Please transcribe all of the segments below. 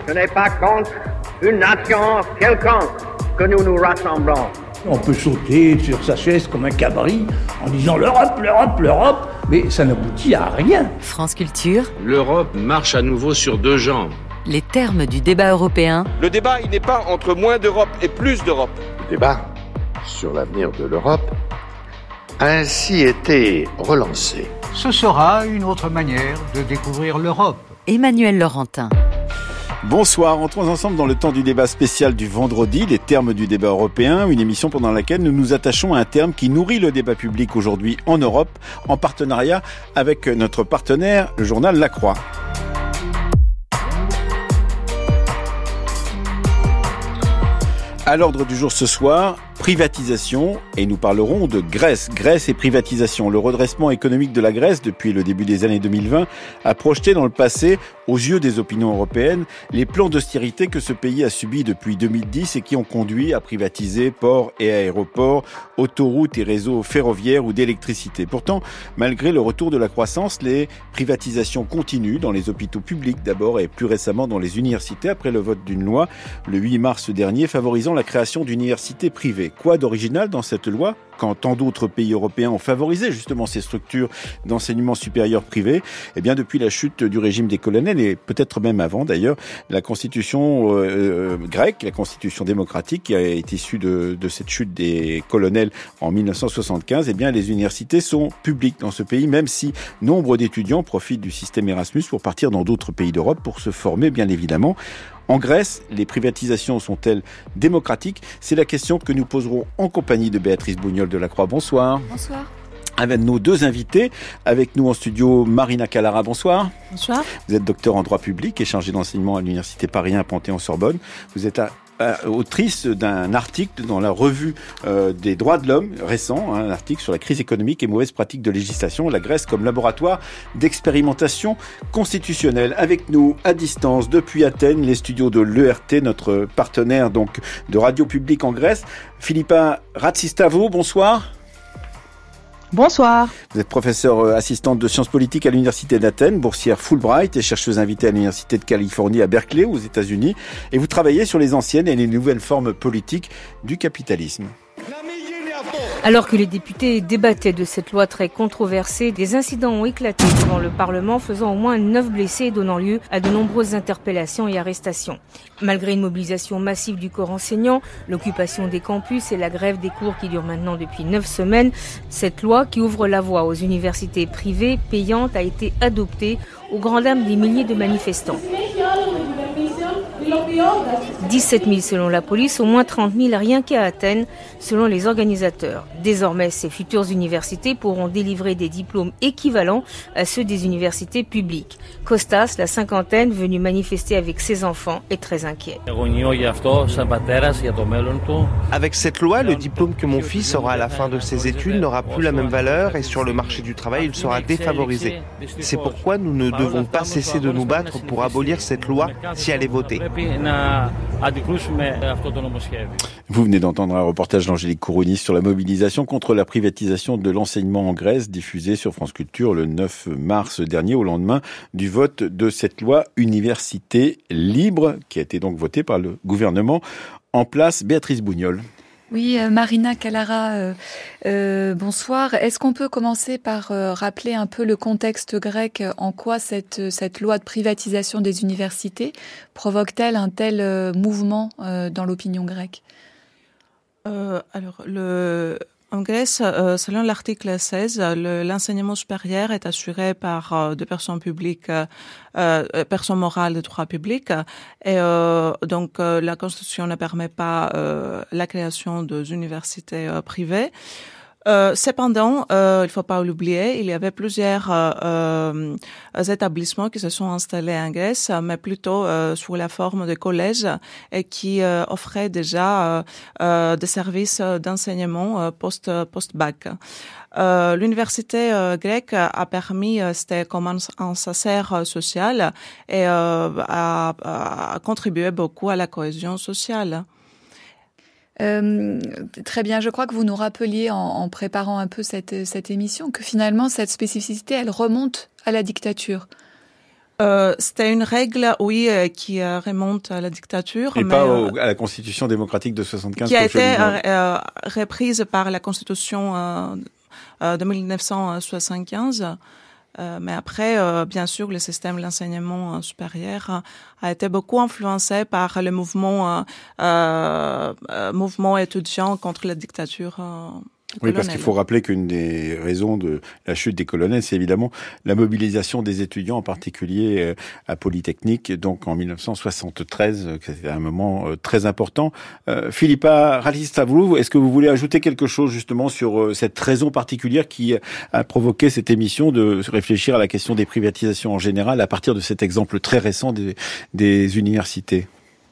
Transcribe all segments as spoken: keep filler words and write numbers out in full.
Ce n'est pas contre une nation quelconque que nous nous rassemblons. On peut sauter sur sa chaise comme un cabri en disant l'Europe, l'Europe, l'Europe, mais ça n'aboutit à rien. France Culture. L'Europe marche à nouveau sur deux jambes. Les termes du débat européen. Le débat, il n'est pas entre moins d'Europe et plus d'Europe. Le débat sur l'avenir de l'Europe a ainsi été relancé. Ce sera une autre manière de découvrir l'Europe. Emmanuel Laurentin. Bonsoir, entrons ensemble dans le temps du débat spécial du vendredi, les termes du débat européen, une émission pendant laquelle nous nous attachons à un terme qui nourrit le débat public aujourd'hui en Europe, en partenariat avec notre partenaire, le journal La Croix. À l'ordre du jour ce soir, privatisation, et nous parlerons de Grèce. Grèce et privatisation. Le redressement économique de la Grèce, depuis le début des années deux mille vingt, a projeté dans le passé, aux yeux des opinions européennes, les plans d'austérité que ce pays a subis depuis deux mille dix et qui ont conduit à privatiser ports et aéroports, autoroutes et réseaux ferroviaires ou d'électricité. Pourtant, malgré le retour de la croissance, les privatisations continuent dans les hôpitaux publics d'abord et plus récemment dans les universités après le vote d'une loi le huit mars dernier favorisant la création d'universités privées. Quoi d'original dans cette loi, quand tant d'autres pays européens ont favorisé justement ces structures d'enseignement supérieur privé? Eh bien, depuis la chute du régime des colonels, et peut-être même avant d'ailleurs, la constitution euh, grecque, la constitution démocratique qui est issue de, de cette chute des colonels en mille neuf cent soixante-quinze, eh bien, les universités sont publiques dans ce pays, même si nombre d'étudiants profitent du système Erasmus pour partir dans d'autres pays d'Europe pour se former, bien évidemment. En Grèce, les privatisations sont-elles démocratiques? C'est la question que nous poserons en compagnie de Béatrice Bougnol de La Croix. Bonsoir. Bonsoir. Avec nos deux invités, avec nous en studio Marina Callara, bonsoir. Bonsoir. Vous êtes docteur en droit public et chargée d'enseignement à l'université Paris un Panthéon-Sorbonne. Vous êtes à autrice d'un article dans la revue euh, des droits de l'homme récent, hein, un article sur la crise économique et mauvaises pratiques de législation, la Grèce comme laboratoire d'expérimentation constitutionnelle. Avec nous à distance depuis Athènes, les studios de l'E R T, notre partenaire donc de radio publique en Grèce, Philippa Ratzistavou, bonsoir. Bonsoir. Vous êtes professeure assistante de sciences politiques à l'université d'Athènes, boursière Fulbright et chercheuse invitée à l'université de Californie à Berkeley aux États-Unis. Et vous travaillez sur les anciennes et les nouvelles formes politiques du capitalisme. Alors que les députés débattaient de cette loi très controversée, des incidents ont éclaté devant le Parlement, faisant au moins neuf blessés et donnant lieu à de nombreuses interpellations et arrestations. Malgré une mobilisation massive du corps enseignant, l'occupation des campus et la grève des cours qui dure maintenant depuis neuf semaines, cette loi qui ouvre la voie aux universités privées payantes a été adoptée au grand dam des milliers de manifestants. dix-sept mille selon la police, au moins trente mille rien qu'à Athènes, selon les organisateurs. Désormais, ces futures universités pourront délivrer des diplômes équivalents à ceux des universités publiques. Costas, la cinquantaine, venu manifester avec ses enfants, est très inquiet. Avec cette loi, le diplôme que mon fils aura à la fin de ses études n'aura plus la même valeur et sur le marché du travail, il sera défavorisé. C'est pourquoi nous ne devons pas cesser de nous battre pour abolir cette loi si elle est votée. Vous venez d'entendre un reportage d'Angélique Kourounis sur la mobilisation contre la privatisation de l'enseignement en Grèce, diffusé sur France Culture le neuf mars dernier, au lendemain du vote de cette loi Université libre, qui a été donc votée par le gouvernement en place. Béatrice Bougnol. Oui, euh, Marina Callara, euh, euh, bonsoir. Est-ce qu'on peut commencer par euh, rappeler un peu le contexte grec? En quoi cette, cette loi de privatisation des universités provoque-t-elle un tel euh, mouvement euh, dans l'opinion grecque? euh, Alors, le... En Grèce, euh, selon l'article seize, le, l'enseignement supérieur est assuré par euh, des personnes publiques, euh, personnes morales de droit public, et euh, donc euh, la Constitution ne permet pas euh, la création des universités euh, privées. Euh, cependant, euh, il ne faut pas l'oublier, il y avait plusieurs euh, euh, établissements qui se sont installés en Grèce, mais plutôt euh, sous la forme de collèges et qui euh, offraient déjà euh, euh, des services d'enseignement euh, post, post-bac. Euh, l'université euh, grecque a permis, euh, c'était comme un, un ascenseur social et euh, a, a contribué beaucoup à la cohésion sociale. Euh, très bien, je crois que vous nous rappeliez en, en préparant un peu cette, cette émission que finalement cette spécificité, elle remonte à la dictature. Euh, c'était une règle, oui, euh, qui euh, remonte à la dictature. Et mais, pas euh, au, à la Constitution démocratique de soixante-quinze. Qui a été euh, euh, reprise par la Constitution euh, euh, de dix-neuf cent soixante-quinze. Euh, mais après, euh, bien sûr, le système de l'enseignement euh, supérieur euh, a été beaucoup influencé par le mouvement, euh, euh, mouvement étudiant contre la dictature. Euh, Oui, parce qu'il faut rappeler qu'une des raisons de la chute des colonels, c'est évidemment la mobilisation des étudiants, en particulier à Polytechnique, donc en dix-neuf cent soixante-treize, c'était un moment très important. Euh, Philippa Ralistavlou, est-ce que vous voulez ajouter quelque chose justement sur cette raison particulière qui a provoqué cette émission de réfléchir à la question des privatisations en général à partir de cet exemple très récent des, des universités?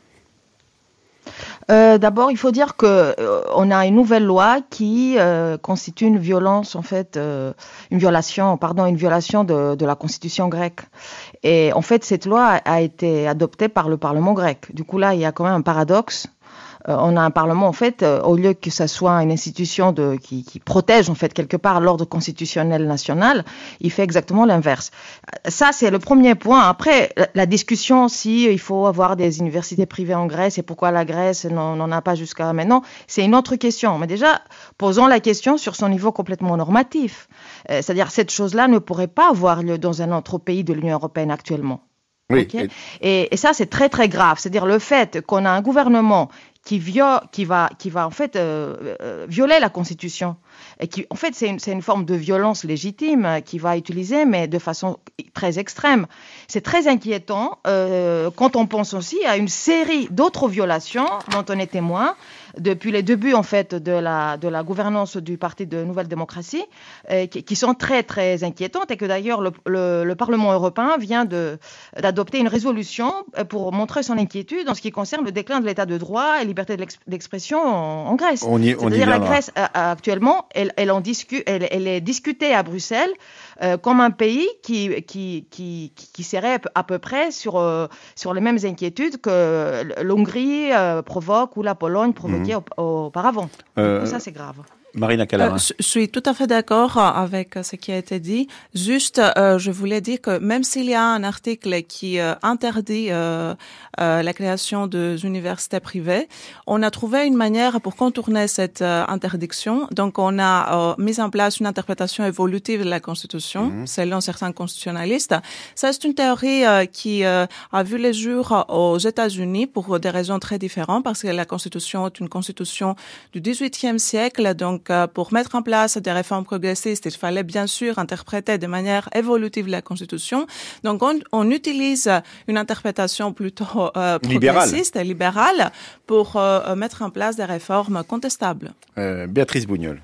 Euh, d'abord, il faut dire que euh, on a une nouvelle loi qui euh, constitue une violence, en fait, euh, une violation, pardon, une violation de, de la Constitution grecque. Et en fait, cette loi a, a été adoptée par le Parlement grec. Du coup, là, il y a quand même un paradoxe. Euh, on a un Parlement, en fait, euh, au lieu que ça soit une institution de, qui, qui protège, en fait, quelque part l'ordre constitutionnel national, il fait exactement l'inverse. Ça, c'est le premier point. Après, la, la discussion si il faut avoir des universités privées en Grèce et pourquoi la Grèce n'en a pas jusqu'à maintenant, c'est une autre question. Mais déjà, posons la question sur son niveau complètement normatif. Euh, c'est-à-dire, cette chose-là ne pourrait pas avoir lieu dans un autre pays de l'Union européenne actuellement. Oui. Okay. Et, et ça, c'est très, très grave. C'est-à-dire le fait qu'on a un gouvernement qui, viole, qui, va, qui va en fait euh, euh, violer la Constitution. Et qui, en fait, c'est une, c'est une forme de violence légitime euh, qu'il va utiliser, mais de façon très extrême. C'est très inquiétant euh, quand on pense aussi à une série d'autres violations dont on est témoin depuis les débuts en fait de la de la gouvernance du Parti de Nouvelle Démocratie, euh, qui, qui sont très très inquiétantes et que d'ailleurs le, le, le Parlement européen vient de d'adopter une résolution pour montrer son inquiétude en ce qui concerne le déclin de l'état de droit et liberté de l'ex- d'expression en, en Grèce. On y, on y C'est-à-dire la Grèce euh, actuellement, elle, elle, en discu- elle, elle est discutée à Bruxelles euh, comme un pays qui qui qui qui serait à peu près sur euh, sur les mêmes inquiétudes que l'Hongrie euh, provoque ou la Pologne provoque. Mmh. Auparavant. Euh, ça, c'est grave. Marina Callara. Euh, je suis tout à fait d'accord avec ce qui a été dit. Juste, euh, je voulais dire que même s'il y a un article qui euh, interdit euh, euh, la création des universités privées, on a trouvé une manière pour contourner cette euh, interdiction. Donc, on a euh, mis en place une interprétation évolutive de la Constitution, mmh. selon certains constitutionnalistes. Ça, c'est une théorie euh, qui euh, a vu le jour aux États-Unis pour des raisons très différentes, parce que la Constitution est une constitution du dix-huitième siècle, donc Donc, pour mettre en place des réformes progressistes, il fallait bien sûr interpréter de manière évolutive la Constitution. Donc, on, on utilise une interprétation plutôt euh, progressiste et libérale pour euh, mettre en place des réformes contestables. Euh, Béatrice Bougnol.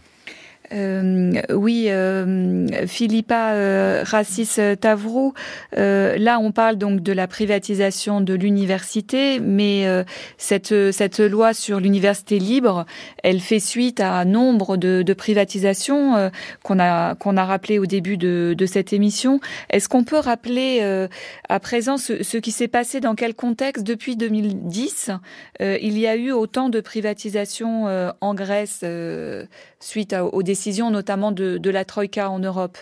Euh, oui, euh, Philippa euh, Ralistavlou, euh, là on parle donc de la privatisation de l'université, mais euh, cette cette loi sur l'université libre, elle fait suite à nombre de, de privatisations euh, qu'on a qu'on a rappelé au début de, de cette émission. Est-ce qu'on peut rappeler euh, à présent ce, ce qui s'est passé dans quel contexte depuis deux mille dix euh, il y a eu autant de privatisations euh, en Grèce euh, suite à, aux décisions notamment de, de la Troïka en Europe?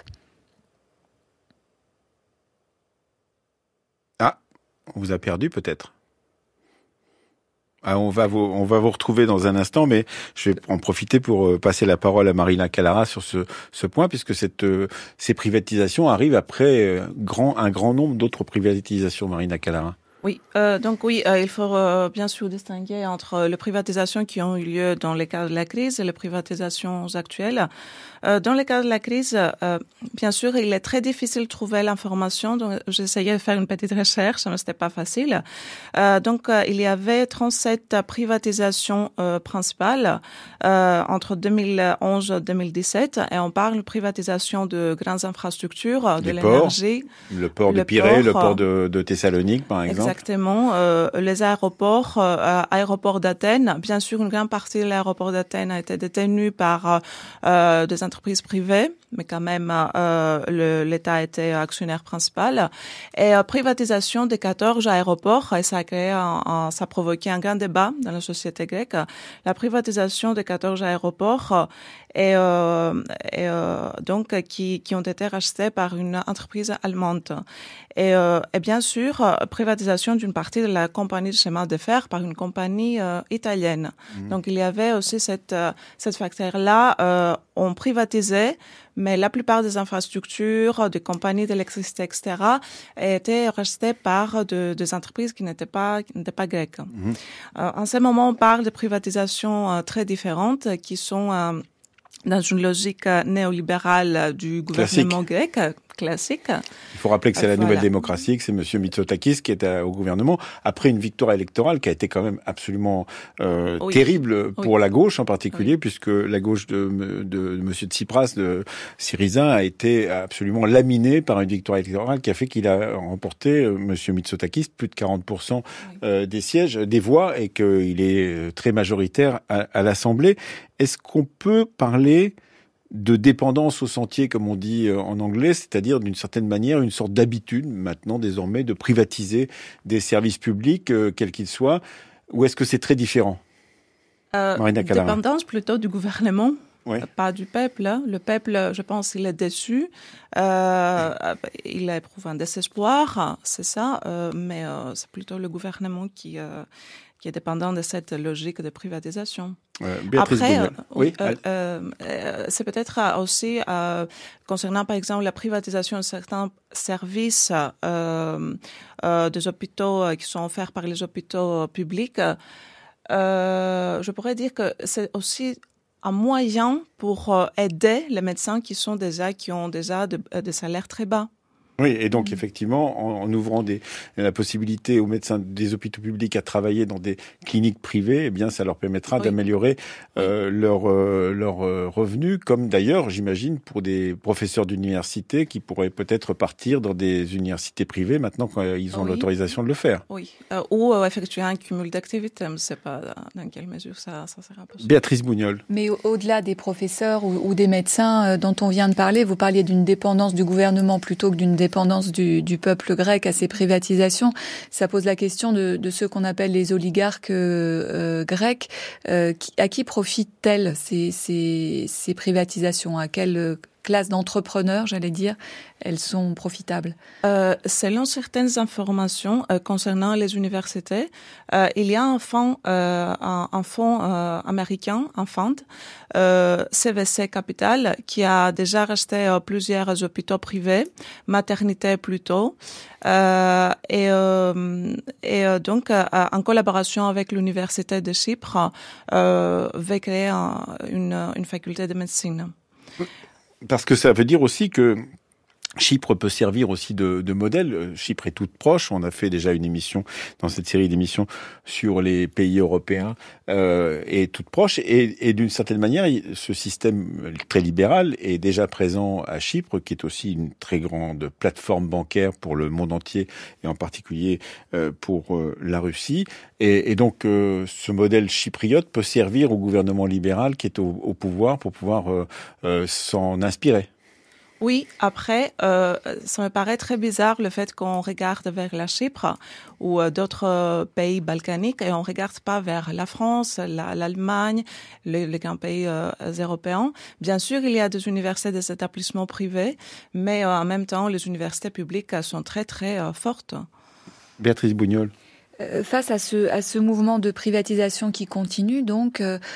Ah, on vous a perdu peut-être. Ah, on va vous, on va vous retrouver dans un instant, mais je vais en profiter pour passer la parole à Marina Callara sur ce, ce point, puisque cette, ces privatisations arrivent après grand, un grand nombre d'autres privatisations, Marina Callara. Oui, euh, donc oui, euh, il faut euh, bien sûr distinguer entre les privatisations qui ont eu lieu dans le cadre de la crise et les privatisations actuelles. Euh, dans le cadre de la crise, euh, bien sûr, il est très difficile de trouver l'information. Donc, j'essayais de faire une petite recherche, mais c'était pas facile. Euh, donc, euh, il y avait trente-sept privatisations euh, principales euh, entre deux mille onze et deux mille dix-sept, et on parle de privatisation de grandes infrastructures, de l'énergie, le port de Pirée, le port de, de Thessalonique, par exemple. Exactement, euh, les aéroports, euh, aéroport d'Athènes. Bien sûr, une grande partie de l'aéroport d'Athènes a été détenue par euh, des entreprises privées. mais quand même, euh, le, l'État était actionnaire principal. Et euh, privatisation des quatorze aéroports, et ça a créé, un, un, ça a provoqué un grand débat dans la société grecque. La privatisation des quatorze aéroports et, euh, et euh, donc qui, qui ont été rachetés par une entreprise allemande. Et, euh, et bien sûr, privatisation d'une partie de la compagnie de chemin de fer par une compagnie euh, italienne. Mmh. Donc il y avait aussi cette euh, cette facteur-là. Euh, on privatisait, mais la plupart des infrastructures, des compagnies d'électricité, et cetera, étaient rachetées par de, des entreprises qui n'étaient pas qui n'étaient pas grecques. Mmh. Euh, en ce moment, on parle de privatisations euh, très différentes qui sont euh, dans une logique néolibérale du gouvernement classique. grec, classique. Il faut rappeler que c'est la voilà. nouvelle démocratie, que c'est M. Mitsotakis qui est à, au gouvernement, après une victoire électorale qui a été quand même absolument euh, oui. terrible pour oui. la gauche en particulier, oui. puisque la gauche de, de, de M. Tsipras, de Syriza, a été absolument laminée par une victoire électorale qui a fait qu'il a remporté, euh, M. Mitsotakis, plus de quarante pour cent oui. euh, des sièges, des voix, et qu'il est très majoritaire à, à l'Assemblée. Est-ce qu'on peut parler de dépendance au sentier, comme on dit en anglais, c'est-à-dire d'une certaine manière une sorte d'habitude maintenant désormais de privatiser des services publics, euh, quels qu'ils soient, ou est-ce que c'est très différent? euh, Marina Kallara. Dépendance plutôt du gouvernement, ouais. pas du peuple. Le peuple, je pense, il est déçu, euh, il éprouve un désespoir, c'est ça, euh, mais euh, c'est plutôt le gouvernement qui... Euh, qui est dépendant de cette logique de privatisation. Euh, Après, euh, oui, euh, euh, euh, c'est peut-être aussi euh, concernant par exemple la privatisation de certains services euh, euh, des hôpitaux qui sont offerts par les hôpitaux publics. Euh, je pourrais dire que c'est aussi un moyen pour aider les médecins qui sont déjà qui ont déjà de, des salaires très bas. Oui, et donc effectivement, en, en ouvrant des, la possibilité aux médecins des hôpitaux publics à travailler dans des cliniques privées, eh bien, ça leur permettra oui. d'améliorer euh, oui. leurs euh, leur, euh, revenus, comme d'ailleurs, j'imagine, pour des professeurs d'université qui pourraient peut-être partir dans des universités privées maintenant qu'ils ont oui. l'autorisation de le faire. Oui, euh, ou euh, effectuer un cumul d'activités. Je ne sais pas dans quelle mesure ça, ça sera possible. Béatrice Bougnol. Mais au- au-delà des professeurs ou, ou des médecins euh, dont on vient de parler, vous parliez d'une dépendance du gouvernement plutôt que d'une dépendance du, du peuple grec à ces privatisations. Ça pose la question de, de ceux qu'on appelle les oligarques euh, grecs. Euh, qui, à qui profitent-elles ces, ces, ces privatisations? À quelle classe d'entrepreneurs, j'allais dire, elles sont profitables? euh, Selon certaines informations euh, concernant les universités, euh, il y a un fonds, euh, un, un fonds euh, américain, un fund, euh, C V C Capital, qui a déjà racheté euh, plusieurs hôpitaux privés, maternités plutôt, euh, et, euh, et euh, donc euh, en collaboration avec l'université de Chypre, euh, va créer un, une, une faculté de médecine. Parce que ça veut dire aussi que Chypre peut servir aussi de, de modèle. Chypre est toute proche. On a fait déjà une émission dans cette série d'émissions sur les pays européens euh, est toute proche. Et, et d'une certaine manière, ce système très libéral est déjà présent à Chypre, qui est aussi une très grande plateforme bancaire pour le monde entier et en particulier euh, pour euh, la Russie. Et, et donc, euh, ce modèle chypriote peut servir au gouvernement libéral qui est au, au pouvoir pour pouvoir euh, euh, s'en inspirer. Oui, après, euh, ça me paraît très bizarre le fait qu'on regarde vers la Chypre ou euh, d'autres euh, pays balkaniques et on regarde pas vers la France, la, l'Allemagne, les, les grands pays euh, européens. Bien sûr, il y a des universités, des établissements privés, mais euh, en même temps, les universités publiques sont très, très euh, fortes. Béatrice Bougnol. Face à ce, à ce mouvement de privatisation qui continue, donc,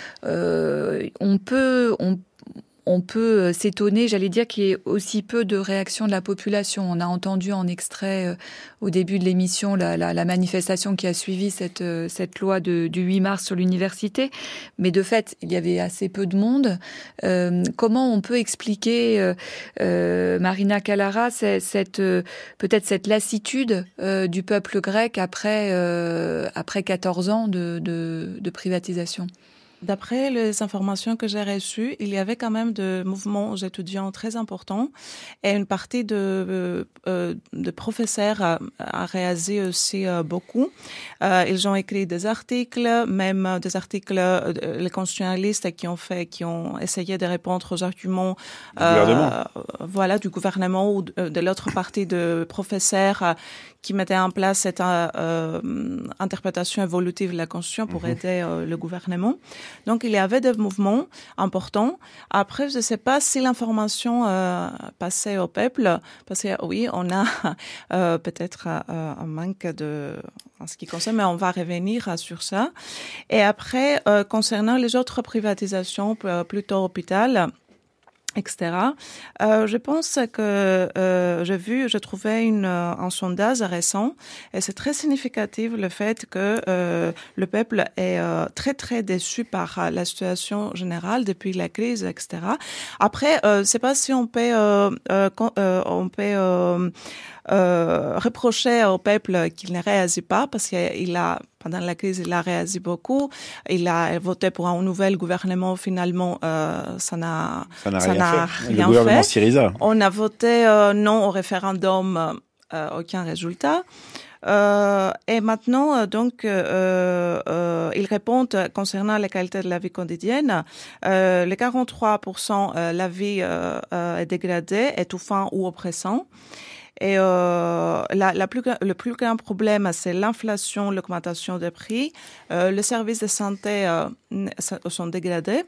euh, on peut... On On peut s'étonner, j'allais dire, qu'il y ait aussi peu de réaction de la population. On a entendu en extrait euh, au début de l'émission la, la, la manifestation qui a suivi cette, euh, cette loi de, du huit mars sur l'université. Mais de fait, il y avait assez peu de monde. Euh, comment on peut expliquer, euh, euh, Marina Kallara, cette, cette, euh, peut-être cette lassitude euh, du peuple grec après, euh, après quatorze ans de, de, de privatisation ? D'après les informations que j'ai reçues, il y avait quand même de mouvements étudiants très importants et une partie de, euh, de professeurs a, a réagi aussi euh, beaucoup. Euh, ils ont écrit des articles, même des articles, euh, les constitutionnalistes qui ont fait, qui ont essayé de répondre aux arguments du euh, gouvernement. Voilà, du gouvernement ou de, de l'autre partie de professeurs euh, qui mettaient en place cette euh, interprétation évolutive de la Constitution pour mmh. aider euh, le gouvernement. Donc, il y avait des mouvements importants. Après, je ne sais pas si l'information euh, passait au peuple, parce que oui, on a euh, peut-être euh, un manque de, en ce qui concerne, mais on va revenir sur ça. Et après, euh, concernant les autres privatisations, plutôt hôpital, et cetera. Euh, je pense que euh, j'ai vu, j'ai trouvé une, un sondage récent et c'est très significatif le fait que euh, le peuple est euh, très très déçu par la situation générale depuis la crise, et cetera. Après, euh, c'est pas si on peut euh, euh, on peut euh, euh, reprocher au peuple qu'il ne réagit pas parce qu'il a pendant la crise, il a réagi beaucoup. Il a voté pour un nouvel gouvernement. Finalement, euh, ça n'a, ça n'a ça rien n'a fait. Rien le gouvernement fait. Syriza. On a voté euh, non au référendum, euh, aucun résultat. Euh, et maintenant, euh, donc, euh, euh, ils répondent concernant la qualité de la vie quotidienne. Euh, les quarante-trois pour cent, euh, la vie euh, euh, est dégradée, étouffant ou oppressant. Et euh, la, la plus, le plus grand problème, c'est l'inflation, l'augmentation des prix. Euh, les services de santé euh, sont dégradés.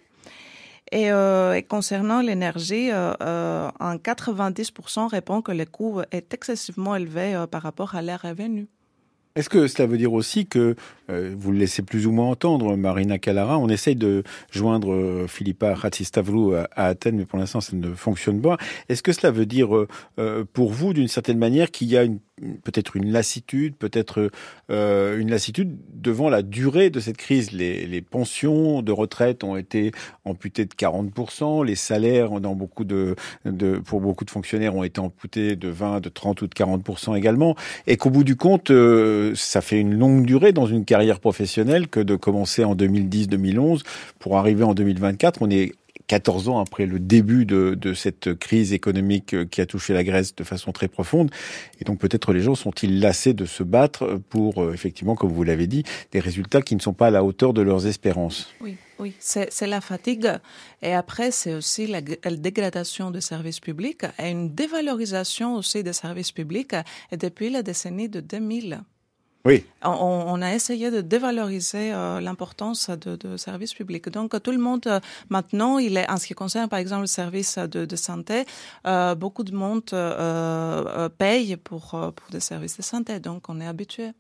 Et, euh, et concernant l'énergie, euh, euh, en quatre-vingt-dix pour cent répond que le coût est excessivement élevé euh, par rapport à leurs revenus. Est-ce que cela veut dire aussi que, euh, vous le laissez plus ou moins entendre, Marina Kallara, on essaye de joindre euh, Philippa Hatzistavlou à, à Athènes, mais pour l'instant ça ne fonctionne pas. Est-ce que cela veut dire euh, pour vous, d'une certaine manière, qu'il y a une, peut-être une lassitude, peut-être euh, une lassitude devant la durée de cette crise? Les, les pensions de retraite ont été amputées de quarante pour cent, les salaires dans beaucoup de, de, pour beaucoup de fonctionnaires ont été amputés de vingt, de trente ou de quarante pour cent également, et qu'au bout du compte, euh, ça fait une longue durée dans une carrière professionnelle que de commencer en deux mille dix deux mille onze pour arriver en deux mille vingt-quatre. On est quatorze ans après le début de, de cette crise économique qui a touché la Grèce de façon très profonde. Et donc peut-être les gens sont-ils lassés de se battre pour, euh, effectivement, comme vous l'avez dit, des résultats qui ne sont pas à la hauteur de leurs espérances. Oui. Oui, c'est, c'est la fatigue. Et après, c'est aussi la, la dégradation des services publics et une dévalorisation aussi des services publics et depuis la décennie de deux mille. Oui. On, on a essayé de dévaloriser euh, l'importance de, de services publics. Donc, tout le monde, euh, maintenant, il est, en ce qui concerne, par exemple, le service de, de santé, euh, beaucoup de monde euh, euh, paye pour, euh, pour des services de santé. Donc, on est habitué.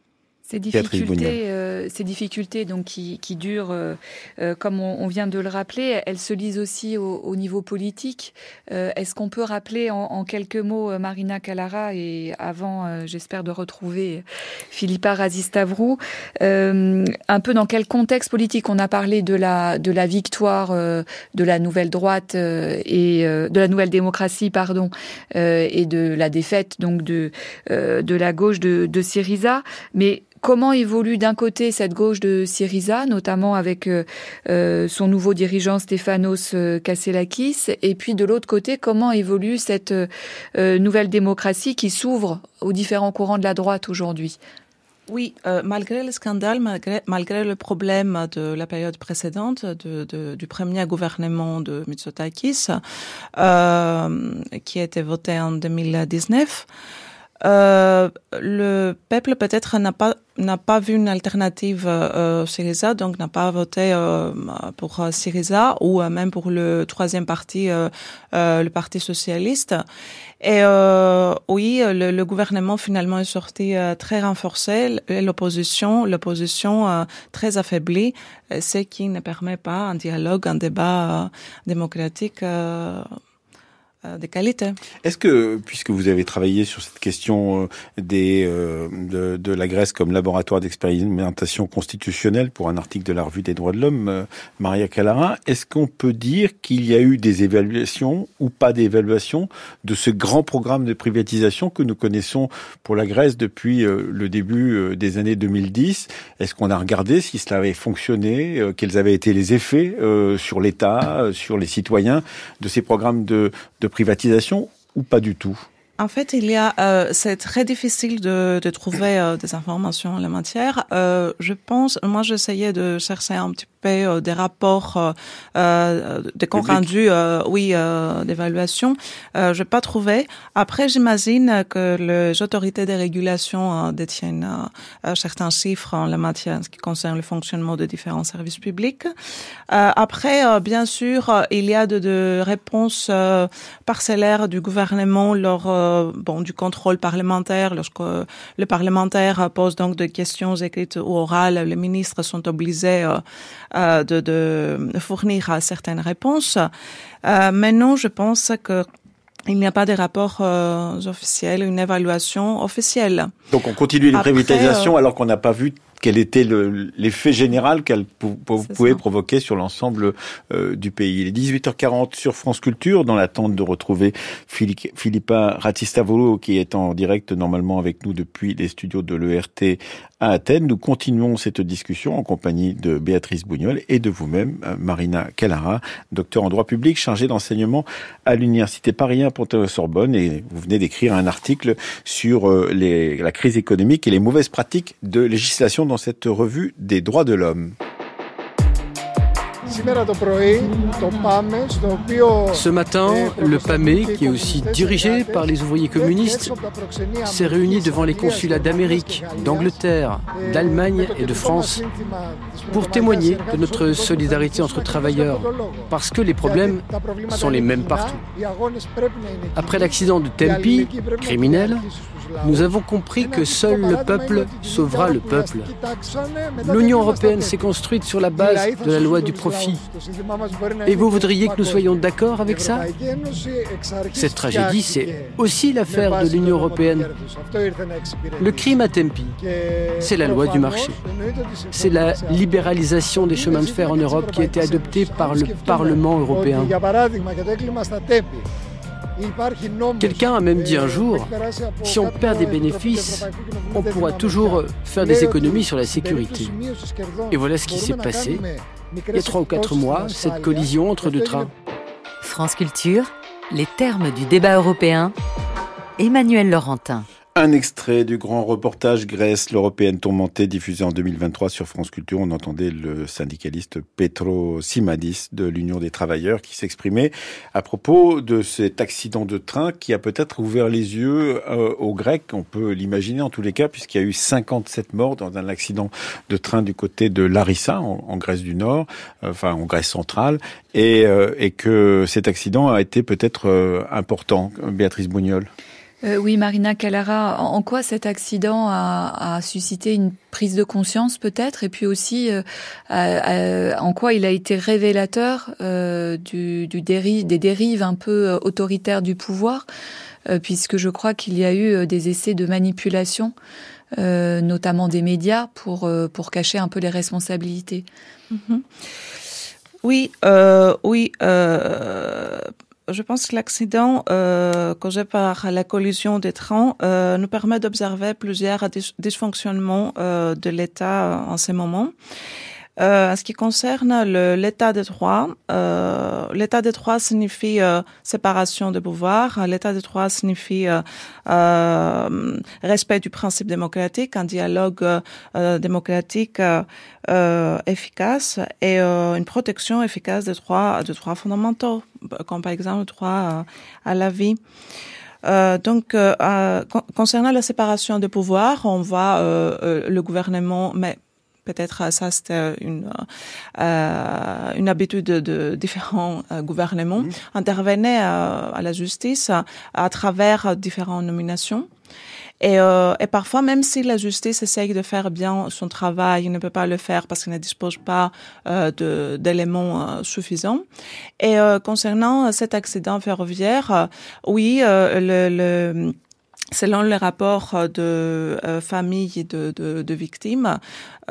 Ces difficultés, euh, ces difficultés donc qui, qui durent, euh, euh, comme on, on vient de le rappeler, elles se lisent aussi au, au niveau politique. Euh, est-ce qu'on peut rappeler en, en quelques mots Marina Kallara et avant, euh, j'espère de retrouver Philippa Hatzistavlou, euh, un peu dans quel contexte politique? On a parlé de la de la victoire euh, de la nouvelle droite euh, et euh, de la nouvelle démocratie, pardon, euh, et de la défaite donc de euh, de la gauche de, de Syriza, mais comment évolue d'un côté cette gauche de Syriza, notamment avec euh, euh, son nouveau dirigeant Stefanos euh, Kasselakis, et puis de l'autre côté, comment évolue cette euh, nouvelle démocratie qui s'ouvre aux différents courants de la droite aujourd'hui? Oui, euh, malgré le scandale, malgré, malgré le problème de la période précédente, de, de, du premier gouvernement de Mitsotakis, euh, qui a été voté en deux mille dix-neuf, Euh, le peuple peut-être n'a pas n'a pas vu une alternative euh, Syriza, donc n'a pas voté euh, pour euh, Syriza ou euh, même pour le troisième parti, euh, euh, le Parti socialiste. Et euh, oui, le, le gouvernement finalement est sorti euh, très renforcé, et l'opposition, l'opposition euh, très affaiblie, ce qui ne permet pas un dialogue, un débat euh, démocratique. Euh, de qualité. Est-ce que, puisque vous avez travaillé sur cette question des, euh, de, de la Grèce comme laboratoire d'expérimentation constitutionnelle pour un article de la Revue des droits de l'homme, euh, Maria Callara, est-ce qu'on peut dire qu'il y a eu des évaluations ou pas d'évaluation de ce grand programme de privatisation que nous connaissons pour la Grèce depuis euh, le début euh, des années deux mille dix? Est-ce qu'on a regardé si cela avait fonctionné, euh, quels avaient été les effets euh, sur l'État, euh, sur les citoyens de ces programmes de, de privatisation ou pas du tout? En fait, il y a, euh, c'est très difficile de, de trouver euh, des informations en la matière. Euh, je pense, moi, j'essayais de chercher un petit peu euh, des rapports, euh, euh, des comptes rendus, euh, oui, euh, d'évaluation. Euh, je n'ai pas trouvé. Après, j'imagine que les autorités de régulation euh, détiennent euh, certains chiffres en la matière, en ce qui concerne le fonctionnement de différents services publics. Euh, après, euh, bien sûr, euh, il y a de, de réponses euh, parcellaires du gouvernement lors euh, bon, du contrôle parlementaire. Lorsque le parlementaire pose donc des questions écrites ou orales, les ministres sont obligés euh, euh, de, de fournir certaines réponses. Euh, mais non, je pense que il n'y a pas de rapport euh, officiel, une évaluation officielle. Donc on continue les Après, privatisations euh, alors qu'on n'a pas vu quel était le, l'effet général qu'elle pou, pou, pouvait ça. provoquer sur l'ensemble euh, du pays. Il est dix-huit heures quarante sur France Culture, dans l'attente de retrouver Philippe, Philippa Ratistavoulou, qui est en direct normalement avec nous depuis les studios de l'E R T à Athènes. Nous continuons cette discussion en compagnie de Béatrice Bougnol et de vous-même, Marina Callara, docteur en droit public, chargée d'enseignement à l'Université Paris un Panthéon-Sorbonne, et vous venez d'écrire un article sur euh, les, la crise économique et les mauvaises pratiques de législation dans cette revue des droits de l'homme. Ce matin, le P A M E, qui est aussi dirigé par les ouvriers communistes, s'est réuni devant les consulats d'Amérique, d'Angleterre, d'Allemagne et de France pour témoigner de notre solidarité entre travailleurs, parce que les problèmes sont les mêmes partout. Après l'accident de Tempi, criminel, nous avons compris que seul le peuple sauvera le peuple. L'Union européenne s'est construite sur la base de la loi du profit. Et vous voudriez que nous soyons d'accord avec ça? Cette tragédie, c'est aussi l'affaire de l'Union européenne. Le crime à Tempi, c'est la loi du marché. C'est la libéralisation des chemins de fer en Europe qui a été adoptée par le Parlement européen. Quelqu'un a même dit un jour, si on perd des bénéfices, on pourra toujours faire des économies sur la sécurité. Et voilà ce qui s'est passé, il y a trois ou quatre mois, cette collision entre deux trains. France Culture, les termes du débat européen, Emmanuel Laurentin. Un extrait du grand reportage Grèce, l'européenne tourmentée, diffusé en deux mille vingt-trois sur France Culture. On entendait le syndicaliste Petros Simadis de l'Union des travailleurs qui s'exprimait à propos de cet accident de train qui a peut-être ouvert les yeux euh, aux Grecs. On peut l'imaginer en tous les cas, puisqu'il y a eu cinquante-sept morts dans un accident de train du côté de Larissa, en, en Grèce du Nord, euh, enfin en Grèce centrale, et, euh, et que cet accident a été peut-être euh, important. Béatrice Bougnol. Euh, oui, Marina Callara, en quoi cet accident a, a suscité une prise de conscience peut-être, et puis aussi euh, euh, en quoi il a été révélateur euh, du, du dérive, des dérives un peu autoritaires du pouvoir, euh, puisque je crois qu'il y a eu des essais de manipulation, euh, notamment des médias, pour, euh, pour cacher un peu les responsabilités. Mm-hmm. Oui, euh, oui. Euh... Je pense que l'accident euh, causé par la collision des trains euh, nous permet d'observer plusieurs dis- dysfonctionnements euh, de l'État en ce moment. Euh, en ce qui concerne le, l'état de droit, euh, l'état de droit signifie euh, séparation de pouvoir. L'état de droit signifie euh, euh, respect du principe démocratique, un dialogue euh, démocratique euh, euh, efficace et euh, une protection efficace des droits, des droits fondamentaux, comme par exemple le droit à, à la vie. Euh, donc, euh, concernant la séparation de pouvoir, on voit euh, euh, le gouvernement, mais peut-être ça c'était une euh, une habitude de, de différents euh, gouvernements, mmh. intervenaient euh, à la justice à, à travers différentes nominations. Et, euh, et parfois, même si la justice essaye de faire bien son travail, il ne peut pas le faire parce qu'il ne dispose pas euh, de, d'éléments euh, suffisants. Et euh, concernant cet accident ferroviaire, euh, oui, euh, le, le selon le rapport de euh, famille de, de, de victimes,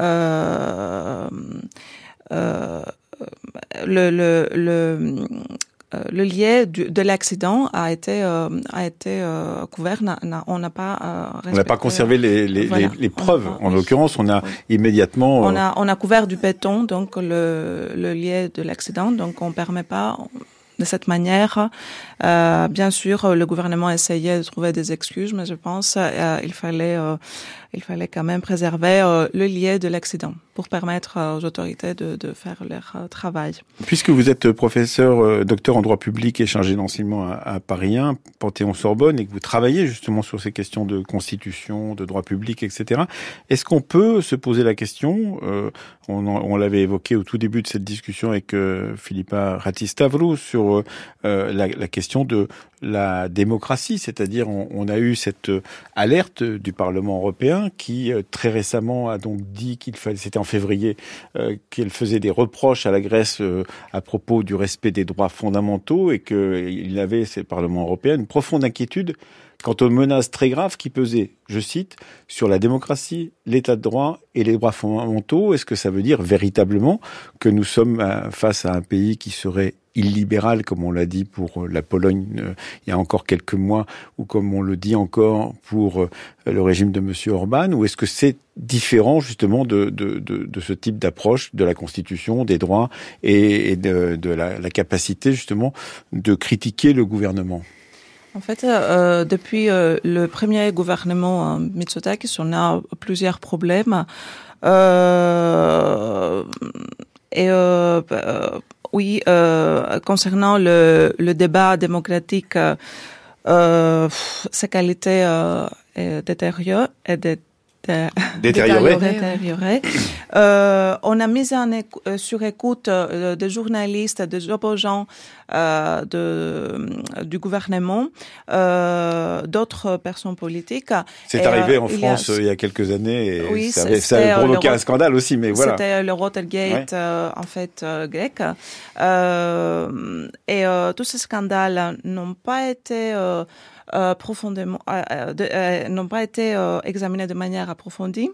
euh, euh, le, le, le Euh, le lieu du, de l'accident a été euh, a été euh, couvert. N'a, n'a, on n'a pas euh, on n'a pas conservé les les, voilà. les, les preuves. A, en oui. l'occurrence, on a oui. immédiatement. Euh... On a on a couvert du béton, donc le le lieu de l'accident. Donc on permet pas. De cette manière, euh, bien sûr, le gouvernement essayait de trouver des excuses, mais je pense euh, il fallait euh, il fallait quand même préserver euh, le lieu de l'accident pour permettre aux autorités de, de faire leur euh, travail. Puisque vous êtes professeur, euh, docteur en droit public et chargé d'enseignement à, à Paris un, Panthéon-Sorbonne, et que vous travaillez justement sur ces questions de constitution, de droit public, et cetera, est-ce qu'on peut se poser la question, euh, on, on l'avait évoqué au tout début de cette discussion avec euh, Philippa Rattistavrou, sur euh, la, la question de la démocratie, c'est-à-dire on, on a eu cette alerte du Parlement européen qui euh, très récemment a donc dit qu'il fallait, c'était en février, euh, qu'elle faisait des reproches à la Grèce euh, à propos du respect des droits fondamentaux et qu'il avait, c'est le Parlement européen, une profonde inquiétude quant aux menaces très graves qui pesaient, je cite, sur la démocratie, l'état de droit et les droits fondamentaux. Est-ce que ça veut dire véritablement que nous sommes face à un pays qui serait illibéral, comme on l'a dit pour la Pologne euh, il y a encore quelques mois, ou comme on le dit encore pour euh, le régime de M. Orban, ou est-ce que c'est différent justement de, de, de, de ce type d'approche de la Constitution, des droits et, et de, de la, la capacité justement de critiquer le gouvernement? En fait, euh, depuis euh, le premier gouvernement euh, Mitsotakis, on a plusieurs problèmes. Euh, et euh, euh, oui, euh, concernant le, le débat démocratique, euh, sa qualité euh, est détériorée. Est dé- Détérioré. Détérioré. Euh, on a mis en éc- sur écoute euh, des journalistes, des opposants euh, de, du gouvernement, euh, d'autres personnes politiques. C'est et, arrivé euh, en France il y, a... il y a quelques années et oui, ça avait, ça avait provoqué un scandale aussi, mais voilà. C'était le Watergate, ouais. euh, en fait, euh, grec. Euh, et euh, tous ces scandales n'ont pas été... Euh, Euh, profondément, euh, de, euh, n'ont pas été euh, examinés de manière approfondie.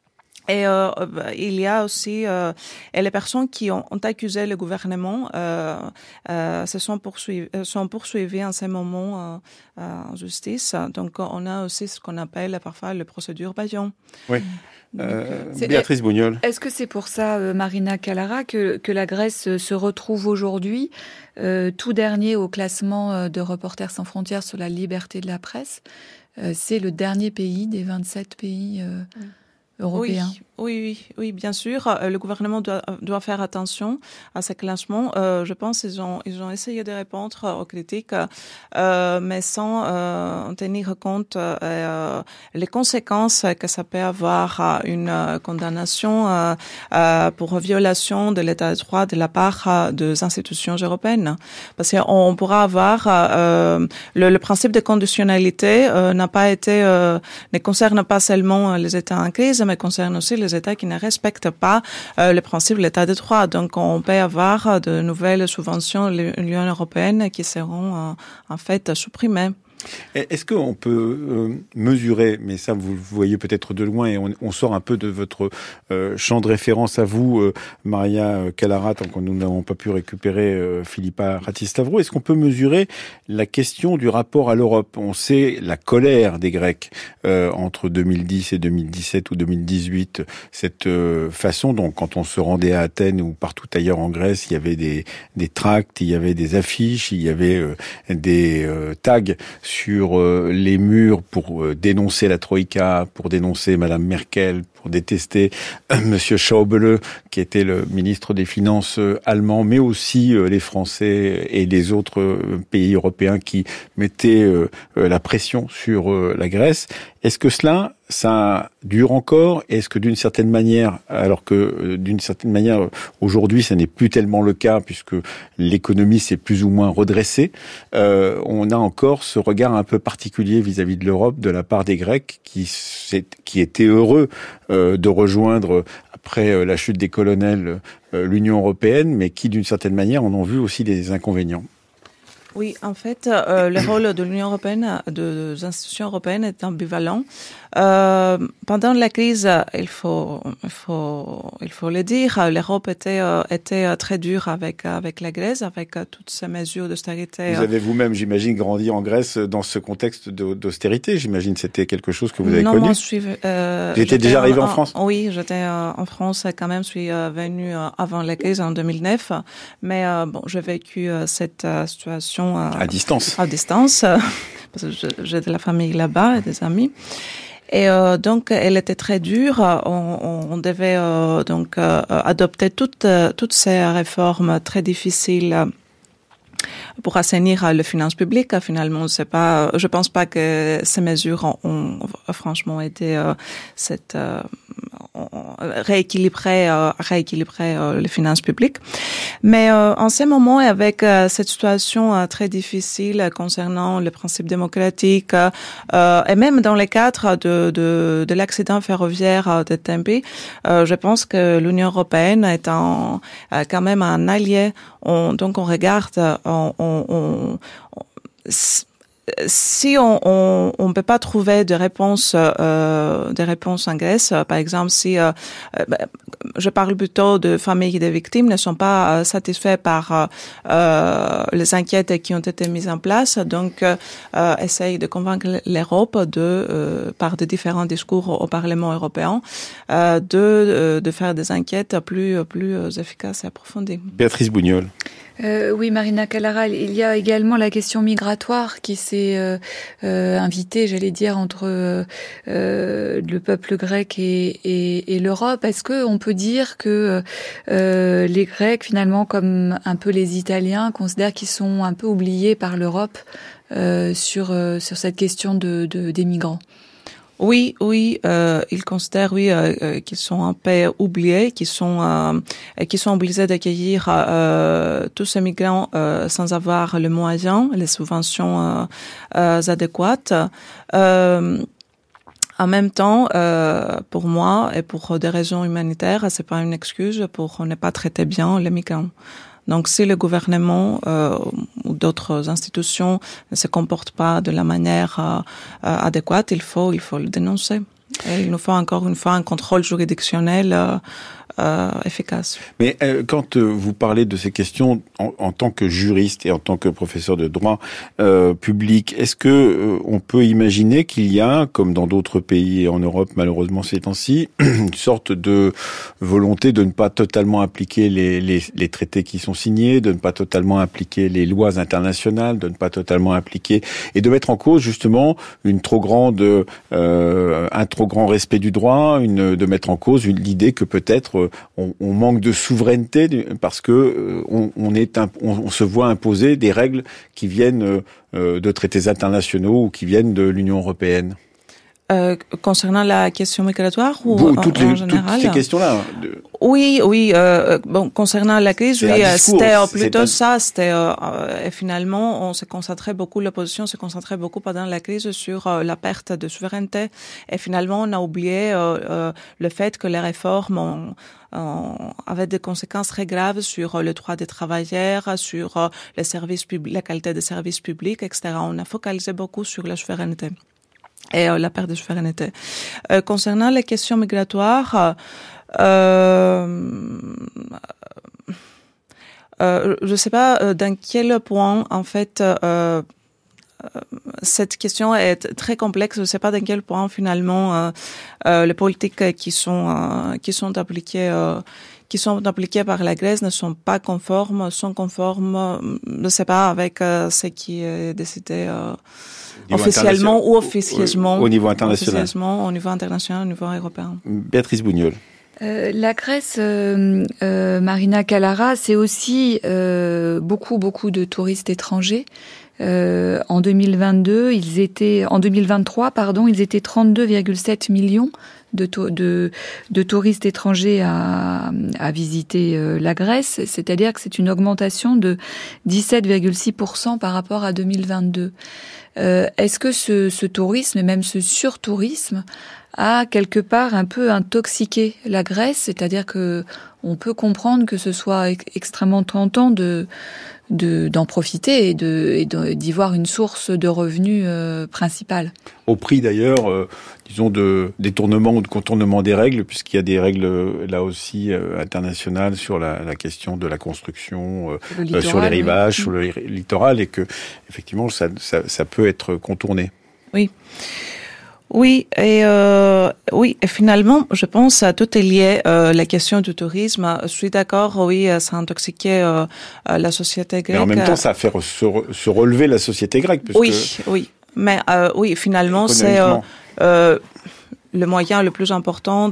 Et euh, il y a aussi euh, et les personnes qui ont, ont accusé le gouvernement euh, euh, se sont poursuivies, sont poursuivies en ce moment euh, en justice. Donc on a aussi ce qu'on appelle parfois la procédure Bayon. Oui. Euh, Béatrice Bougnol. Est-ce que c'est pour ça, euh, Marina Kallara, que, que la Grèce euh, se retrouve aujourd'hui euh, tout dernier au classement euh, de Reporters sans frontières sur la liberté de la presse? euh, C'est le dernier pays des vingt-sept pays euh, oui. européens. Oui. Oui, oui, oui, bien sûr. Euh, le gouvernement doit, doit faire attention à ce classement. Euh, je pense qu'ils ont, ils ont essayé de répondre aux critiques, euh, mais sans euh, tenir compte euh, les conséquences que ça peut avoir une euh, condamnation euh, euh, pour violation de l'état de droit de la part euh, des institutions européennes. Parce qu'on pourra avoir euh, le, le principe de conditionnalité euh, n'a pas été, euh, ne concerne pas seulement les États en crise, mais concerne aussi les États qui ne respectent pas euh, le principe de l'État de droit. Donc, on peut avoir de nouvelles subventions de l'Union européenne qui seront euh, en fait supprimées. Est-ce qu'on peut euh, mesurer, mais ça vous le voyez peut-être de loin et on, on sort un peu de votre euh, champ de référence à vous, euh, Maria Kallara, tant que nous n'avons pas pu récupérer euh, Philippa Rattistavrou, est-ce qu'on peut mesurer la question du rapport à l'Europe? On sait la colère des Grecs euh, entre deux mille dix et deux mille dix-sept ou deux mille dix-huit, cette euh, façon dont quand on se rendait à Athènes ou partout ailleurs en Grèce, il y avait des, des tracts, il y avait des affiches, il y avait euh, des euh, tags sur euh, les murs pour euh, dénoncer la Troïka, pour dénoncer Madame Merkel, pour détester euh, Monsieur Schäuble, qui était le ministre des Finances euh, allemand, mais aussi euh, les Français et les autres euh, pays européens qui mettaient euh, euh, la pression sur euh, la Grèce. Est-ce que cela ça dure encore? Est-ce que d'une certaine manière, alors que euh, d'une certaine manière, aujourd'hui, ça n'est plus tellement le cas puisque l'économie s'est plus ou moins redressée, euh, on a encore ce regard un peu particulier vis-à-vis de l'Europe de la part des Grecs qui, qui étaient heureux euh, de rejoindre, après euh, la chute des colonels, euh, l'Union européenne, mais qui, d'une certaine manière, en ont vu aussi des inconvénients. Oui, en fait, euh, le rôle de l'Union européenne, de, des institutions européennes est ambivalent. Euh, pendant la crise, il faut, il faut, il faut le dire, l'Europe était, euh, était très dure avec, avec la Grèce, avec euh, toutes ces mesures d'austérité. Vous avez vous-même, j'imagine, grandi en Grèce dans ce contexte d'austérité. J'imagine que c'était quelque chose que vous avez non, connu. Moi, je suis, euh, J'étais déjà arrivé en, en France. Oui, j'étais euh, en France quand même. Je suis euh, venue euh, avant la crise en deux mille neuf, mais euh, bon, j'ai vécu euh, cette euh, situation euh, à distance. À distance, euh, parce que j'ai de la famille là-bas et des amis. Et euh, donc, elle était très dure. On, on devait euh, donc euh, adopter toutes toutes ces réformes très difficiles pour assainir les finances publiques. Finalement, c'est pas. Je pense pas que ces mesures ont, ont franchement été euh, cette euh, rééquilibrer euh, rééquilibrer euh, les finances publiques. Mais euh, en ce moment, avec euh, cette situation euh, très difficile concernant le principe démocratique euh, et même dans le cadre de de, de l'accident ferroviaire de Tempe, euh, je pense que l'Union européenne est en, euh, quand même un allié. On, donc on regarde, on, on, on, on si on on on peut pas trouver de réponse euh, des réponses en Grèce, par exemple, si euh, je parle plutôt de familles des victimes ne sont pas euh, satisfaits par euh, les enquêtes qui ont été mises en place, donc euh, essaye de convaincre l'Europe de euh, par de différents discours au Parlement européen euh, de de faire des enquêtes plus plus efficaces et approfondies. Béatrice Bougnol. Euh, oui, Marina Kallara, il y a également la question migratoire qui s'est euh, euh, invitée, j'allais dire, entre euh, le peuple grec et, et, et l'Europe. Est-ce que on peut dire que euh, les Grecs, finalement, comme un peu les Italiens, considèrent qu'ils sont un peu oubliés par l'Europe euh, sur euh, sur cette question de, de des migrants? Oui, oui, euh, ils considèrent, oui, euh, qu'ils sont un peu oubliés, qu'ils sont, euh, qu'ils sont obligés d'accueillir euh, tous ces migrants euh, sans avoir les moyens, les subventions euh, euh, adéquates. Euh, En même temps, euh, pour moi et pour des raisons humanitaires, c'est pas une excuse pour ne pas traiter bien les migrants. Donc, si le gouvernement euh, ou d'autres institutions ne se comportent pas de la manière euh, euh, adéquate, il faut il faut le dénoncer. Et il nous faut encore une fois un contrôle juridictionnel euh, euh, efficace. Mais euh, quand euh, vous parlez de ces questions en, en tant que juriste et en tant que professeur de droit euh, public, est-ce que euh, on peut imaginer qu'il y a, comme dans d'autres pays en Europe malheureusement ces temps-ci, une sorte de volonté de ne pas totalement appliquer les, les, les traités qui sont signés, de ne pas totalement appliquer les lois internationales, de ne pas totalement appliquer et de mettre en cause justement une trop grande, euh, un trop grand respect du droit, une, de mettre en cause l'idée que peut-être on, on manque de souveraineté parce que on, on est on, on se voit imposer des règles qui viennent de traités internationaux ou qui viennent de l'Union européenne. Euh, concernant la question migratoire ou Vous, en, toutes en les, général? Toutes ces questions-là. De... Oui, oui. Euh, bon, concernant la crise, oui, c'était plutôt un... ça. C'était euh, et finalement, on s'est concentré beaucoup, l'opposition s'est concentrée beaucoup pendant la crise sur euh, la perte de souveraineté. Et finalement, on a oublié euh, euh, le fait que les réformes ont, ont, avaient des conséquences très graves sur euh, le droit des travailleurs, sur euh, les services publics, la qualité des services publics, et cetera. On a focalisé beaucoup sur la souveraineté et euh, la perte de souveraineté. Euh, concernant les questions migratoires, euh, euh, je ne sais pas euh, dans quel point, en fait, euh, cette question est très complexe. Je ne sais pas dans quel point, finalement, euh, euh, les politiques qui sont euh, qui sont appliquées euh, qui sont appliquées par la Grèce ne sont pas conformes, sont conformes, je ne sais pas, avec euh, ce qui est décidé euh, officiellement ou officieusement. Au niveau international. Officieusement, au niveau international, au niveau européen. Béatrice Bougnol. Euh, la Grèce, euh, euh, Marina Kallara, c'est aussi euh, beaucoup, beaucoup de touristes étrangers. Euh, en deux mille vingt-deux, ils étaient, en deux mille vingt-trois, pardon, ils étaient trente-deux virgule sept millions de, to- de, de touristes étrangers à, à visiter euh, la Grèce. C'est-à-dire que c'est une augmentation de dix-sept virgule six pour cent par rapport à deux mille vingt-deux. Euh, est-ce que ce, ce tourisme, et même ce surtourisme, a quelque part un peu intoxiqué la Grèce? C'est-à-dire que on peut comprendre que ce soit e- extrêmement tentant de, de, d'en profiter et, de, et de, d'y voir une source de revenus euh, principale. Au prix d'ailleurs, euh, disons, de détournement ou de contournement des règles, puisqu'il y a des règles là aussi euh, internationales sur la, la question de la construction, euh, Le littoral, euh, sur les rivages, oui. sur le littoral, et que effectivement ça, ça, ça peut être contourné. Oui. Oui, et euh, oui, et finalement, je pense à tout est lié. Euh, la question du tourisme, je suis d'accord. Oui, ça a intoxiqué euh, la société grecque. Mais en même temps, ça a fait se, se relever la société grecque. Puisque oui, oui, mais euh, oui, finalement, c'est euh, euh, le moyen le plus important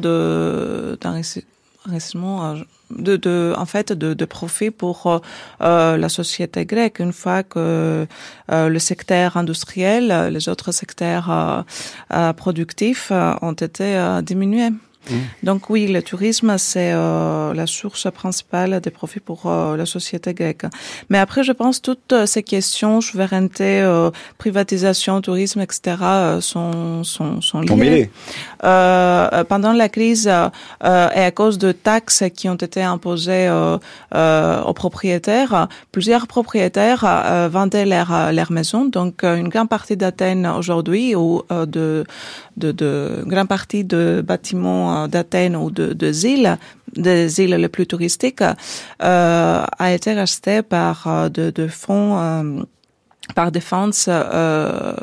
de d'investissement. De, de, en fait, de, de profit pour euh, la société grecque. Une fois que euh, le secteur industriel, les autres secteurs euh, euh, productifs euh, ont été euh, diminués. Mmh. Donc oui, le tourisme, c'est euh, la source principale des profits pour euh, la société grecque. Mais après, je pense toutes ces questions, souveraineté, euh, privatisation, tourisme, et cetera, euh, sont, sont, sont liées. Euh, pendant la crise euh, et à cause de taxes qui ont été imposées euh, euh, aux propriétaires, plusieurs propriétaires euh, vendaient leurs leur maisons. Donc une grande partie d'Athènes aujourd'hui, ou euh, de, de, de grande partie de bâtiments d'Athènes ou de, de îles, des îles les plus touristiques, euh, a été racheté par euh, de, de fonds, euh, par des fonds euh,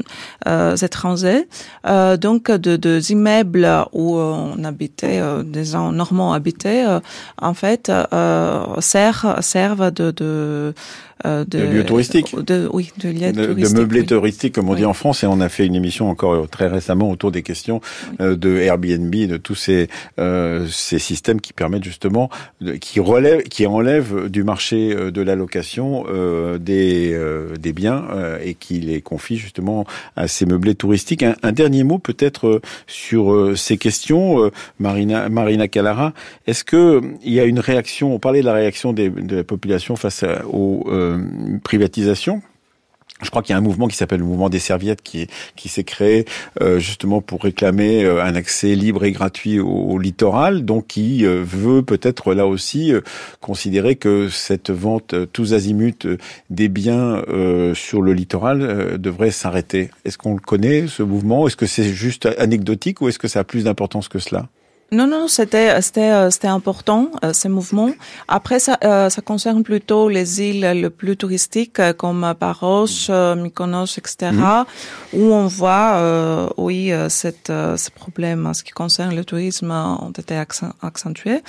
euh, étrangers. Euh, donc, de, de immeubles où on habitait, euh, des gens normaux habitaient, euh, en fait, euh, servent, servent de, de Euh, de, de lieux touristiques. De, oui, de lieux de, touristiques. De meublés oui. touristiques, comme on oui. dit en France, et on a fait une émission encore très récemment autour des questions oui. euh, de Airbnb, de tous ces euh, ces systèmes qui permettent justement, de, qui relèvent, qui enlèvent du marché euh, de la location euh, des euh, des biens euh, et qui les confient justement à ces meublés touristiques. Un, un dernier mot peut-être euh, sur euh, ces questions, euh, Marina Marina Kallara. Est-ce que il y a une réaction? On parlait de la réaction des, de la population face à, aux euh, privatisation. Je crois qu'il y a un mouvement qui s'appelle le mouvement des serviettes qui, qui s'est créé euh, justement pour réclamer euh, un accès libre et gratuit au, au littoral, donc qui euh, veut peut-être là aussi euh, considérer que cette vente euh, tous azimuts euh, des biens euh, sur le littoral euh, devrait s'arrêter. Est-ce qu'on le connaît, ce mouvement? Est-ce que c'est juste anecdotique ou est-ce que ça a plus d'importance que cela? Non, non, c'était, c'était, c'était important, euh, ces mouvements. Après, ça, euh, ça concerne plutôt les îles les plus touristiques, comme Paros, euh, Mykonos, et cetera, mmh. où on voit, euh, oui, cette, euh, ces problèmes en ce qui concerne le tourisme ont été accentués.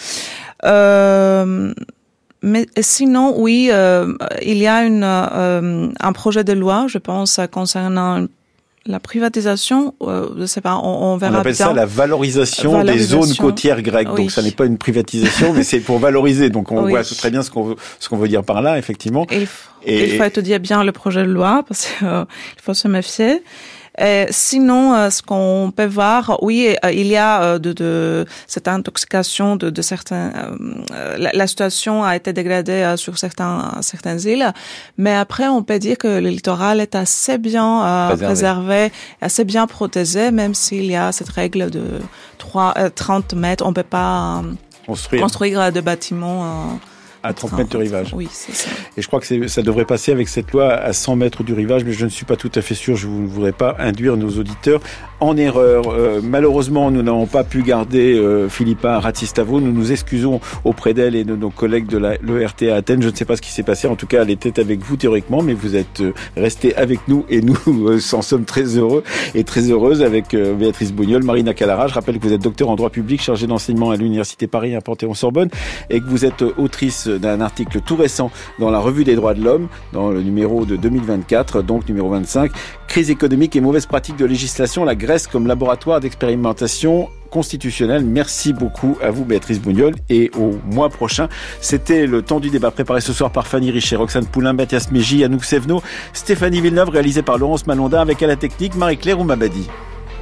Euh, Mais sinon, oui, euh, il y a une, euh, un projet de loi, je pense, concernant la privatisation, euh, je sais pas, on, on verra. On appelle bien. ça la valorisation, valorisation des zones côtières grecques. Oui. Donc, ça n'est pas une privatisation, mais c'est pour valoriser. Donc, on oui. voit très bien ce qu'on veut, ce qu'on veut dire par là, effectivement. Il, f- Et... il faut étudier bien le projet de loi parce qu'il euh, faut se méfier. Et sinon, euh, ce qu'on peut voir, oui, euh, il y a euh, de, de cette intoxication de, de certains. Euh, la, la situation a été dégradée euh, sur certains certaines îles, mais après, on peut dire que le littoral est assez bien euh, préservé. préservé, assez bien protégé, même s'il y a cette règle de trois, euh, trente mètres, on peut pas euh, construire. construire des bâtiments. Euh, À trente mètres du rivage. Oui, c'est ça. Et je crois que c'est, ça devrait passer avec cette loi à cent mètres du rivage, mais je ne suis pas tout à fait sûr, je ne voudrais pas induire nos auditeurs en erreur. Euh, malheureusement, nous n'avons pas pu garder euh, Philippa Ratsistavo. Nous nous excusons auprès d'elle et de nos collègues de la, l'E R T à Athènes. Je ne sais pas ce qui s'est passé. En tout cas, elle était avec vous théoriquement, mais vous êtes euh, restés avec nous et nous euh, en sommes très heureux et très heureuses avec euh, Béatrice Bougnol, Marina Kallara. Je rappelle que vous êtes docteur en droit public, chargé d'enseignement à l'Université Paris à Panthéon-Sorbonne et que vous êtes autrice d'un article tout récent dans la Revue des droits de l'homme, dans le numéro de deux mille vingt-quatre, donc numéro vingt-cinq, Crise économique et mauvaise pratique de législation, la Grèce comme laboratoire d'expérimentation constitutionnelle. Merci beaucoup à vous, Béatrice Bougnol, et au mois prochain. C'était le temps du débat préparé ce soir par Fanny Richet, Roxane Poulain, Mathias Mégy, Anouk Sevno, Stéphanie Villeneuve, réalisé par Laurence Malondin, avec à la technique Marie-Claire Oumabadi.